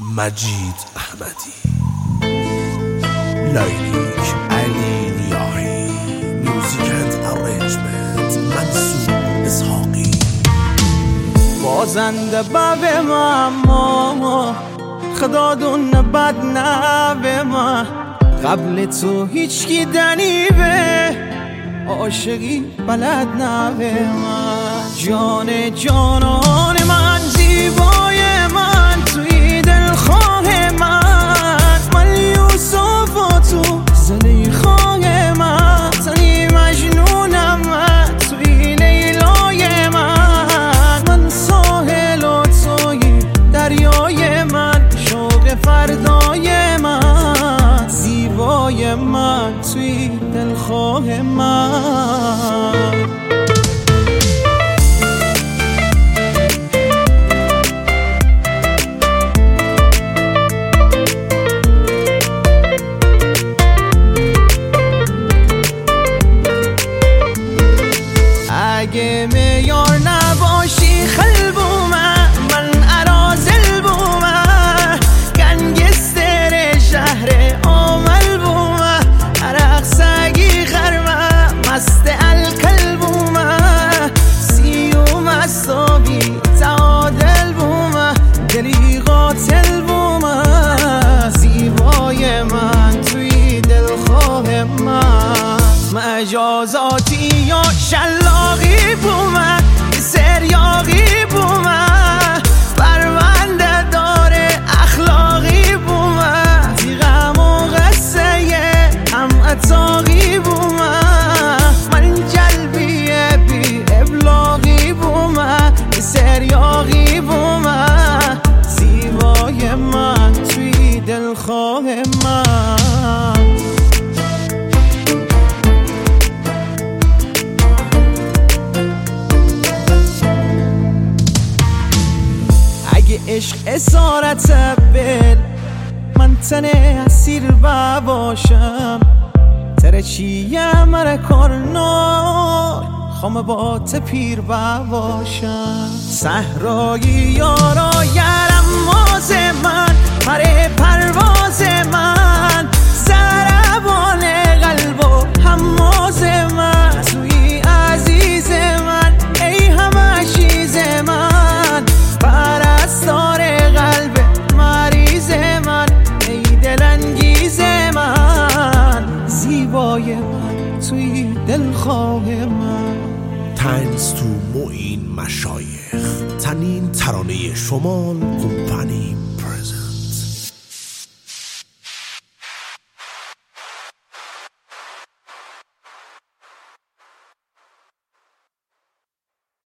مجید احمدی، لیلیک علی نیاهی، میوزیک اند ارنجمنت منصور اسحاقی. بازنده به ما خدا دون بد نه ما، قبل تو هیچ کی دنی به عاشقی بلد نه من. جان جانان من، زیبای من، توی دلخواه من یوسف و تو زلیخای من. تنی مجنونم من، توی لیلای من ساحل و توی دریای من، شوق فردای من، زیبای من توی دلخواه من. اگه میار نباشی خلبومه، من ارازل بومه، گنگستر شهر آمل بومه، عرق سگی خرمه، مست الکل بومه، سیوم اصابی تعادل بومه، دلی قاتل بومه، زیبای من توی دلخواه من. مجازاتی یا شلاقی بومه، سریاقی بومه، پرونده داره اخلاقی بومه، تیغم و قصه هم اتاقی بومه، من جلبیه بی ابلاغی بومه، سریاقی بومه، زیبای من توی دلخواه من. عشق اسارت بل، من تنه اسیر باشم، ترچیه مره کارنار، خام با تپیر باشم. صحرایی یارا یرم ماز من، پره پرواز من، زربان قلب و هماز من، توی عزیز من، ای همه چیز من، پرستار قلب مریض من، ای دلانگیز من، زیبای من توی دلخواه من. تنز تو معین مشایخ، تنین ترانه شمال کمپانی